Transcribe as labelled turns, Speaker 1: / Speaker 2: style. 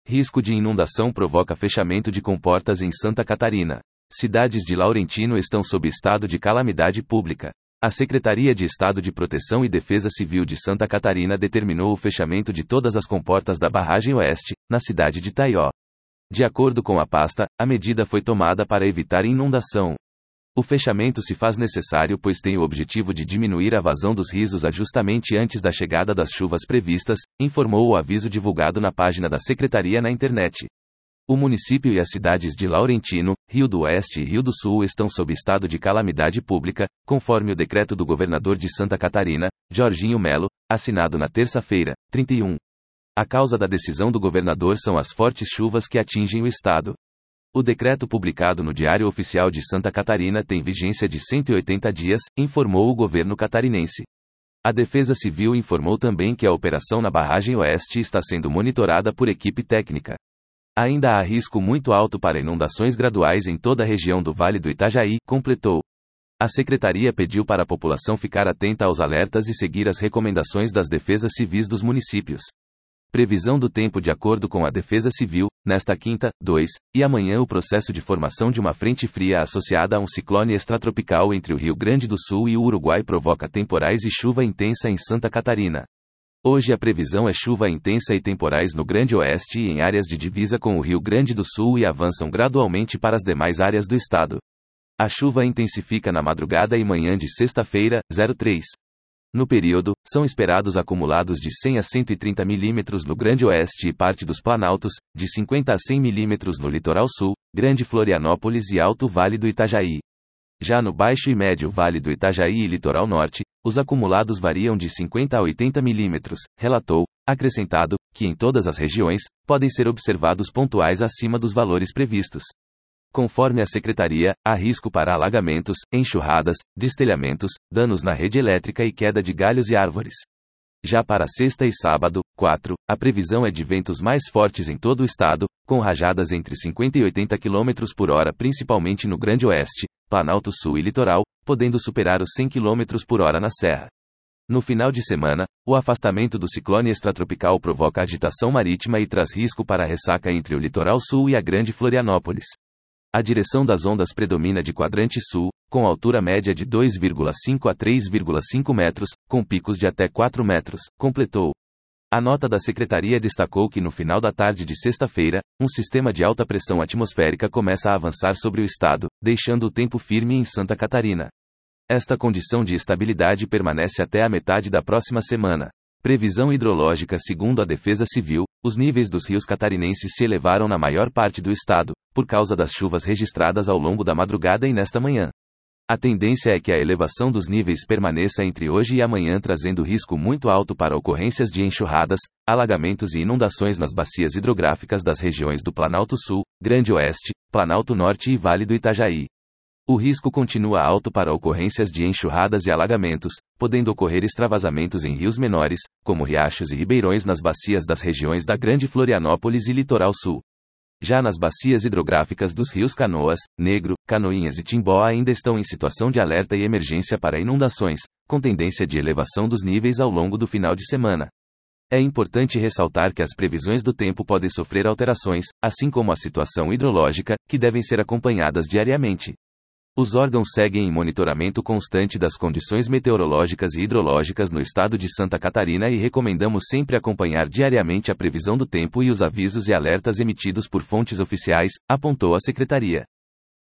Speaker 1: Risco de inundação provoca fechamento de comportas em Santa Catarina. Cidades de Laurentino estão sob estado de calamidade pública. A Secretaria de Estado de Proteção e Defesa Civil de Santa Catarina determinou o fechamento de todas as comportas da barragem oeste, na cidade de Taió. De acordo com a pasta, a medida foi tomada para evitar inundação. O fechamento se faz necessário pois tem o objetivo de diminuir a vazão dos rios justamente antes da chegada das chuvas previstas, informou o aviso divulgado na página da Secretaria na internet. O município e as cidades de Laurentino, Rio do Oeste e Rio do Sul estão sob estado de calamidade pública, conforme o decreto do governador de Santa Catarina, Jorginho Melo, assinado na terça-feira, 31. A causa da decisão do governador são as fortes chuvas que atingem o estado. O decreto publicado no Diário Oficial de Santa Catarina tem vigência de 180 dias, informou o governo catarinense. A Defesa Civil informou também que a operação na barragem oeste está sendo monitorada por equipe técnica. Ainda há risco muito alto para inundações graduais em toda a região do Vale do Itajaí, completou. A secretaria pediu para a população ficar atenta aos alertas e seguir as recomendações das defesas civis dos municípios. Previsão do tempo de acordo com a Defesa Civil, nesta quinta, 2, e amanhã o processo de formação de uma frente fria associada a um ciclone extratropical entre o Rio Grande do Sul e o Uruguai provoca temporais e chuva intensa em Santa Catarina. Hoje a previsão é chuva intensa e temporais no Grande Oeste e em áreas de divisa com o Rio Grande do Sul e avançam gradualmente para as demais áreas do estado. A chuva intensifica na madrugada e manhã de sexta-feira, 03. No período, são esperados acumulados de 100 a 130 mm no Grande Oeste e parte dos Planaltos, de 50 a 100 mm no Litoral Sul, Grande Florianópolis e Alto Vale do Itajaí. Já no Baixo e Médio Vale do Itajaí e Litoral Norte, os acumulados variam de 50 a 80 mm, relatou, acrescentado, que em todas as regiões, podem ser observados pontuais acima dos valores previstos. Conforme a secretaria, há risco para alagamentos, enxurradas, destelhamentos, danos na rede elétrica e queda de galhos e árvores. Já para sexta e sábado, 4, a previsão é de ventos mais fortes em todo o estado, com rajadas entre 50 e 80 km por hora principalmente no Grande Oeste, Planalto Sul e Litoral, podendo superar os 100 km por hora na Serra. No final de semana, o afastamento do ciclone extratropical provoca agitação marítima e traz risco para a ressaca entre o Litoral Sul e a Grande Florianópolis. A direção das ondas predomina de quadrante sul, com altura média de 2,5 a 3,5 metros, com picos de até 4 metros, completou. A nota da secretaria destacou que no final da tarde de sexta-feira, um sistema de alta pressão atmosférica começa a avançar sobre o estado, deixando o tempo firme em Santa Catarina. Esta condição de estabilidade permanece até a metade da próxima semana. Previsão hidrológica. Segundo a Defesa Civil, os níveis dos rios catarinenses se elevaram na maior parte do estado, por causa das chuvas registradas ao longo da madrugada e nesta manhã. A tendência é que a elevação dos níveis permaneça entre hoje e amanhã, trazendo risco muito alto para ocorrências de enxurradas, alagamentos e inundações nas bacias hidrográficas das regiões do Planalto Sul, Grande Oeste, Planalto Norte e Vale do Itajaí. O risco continua alto para ocorrências de enxurradas e alagamentos, podendo ocorrer extravasamentos em rios menores, como riachos e ribeirões nas bacias das regiões da Grande Florianópolis e Litoral Sul. Já nas bacias hidrográficas dos rios Canoas, Negro, Canoinhas e Timbó ainda estão em situação de alerta e emergência para inundações, com tendência de elevação dos níveis ao longo do final de semana. É importante ressaltar que as previsões do tempo podem sofrer alterações, assim como a situação hidrológica, que devem ser acompanhadas diariamente. Os órgãos seguem em monitoramento constante das condições meteorológicas e hidrológicas no estado de Santa Catarina e recomendamos sempre acompanhar diariamente a previsão do tempo e os avisos e alertas emitidos por fontes oficiais, apontou a secretaria.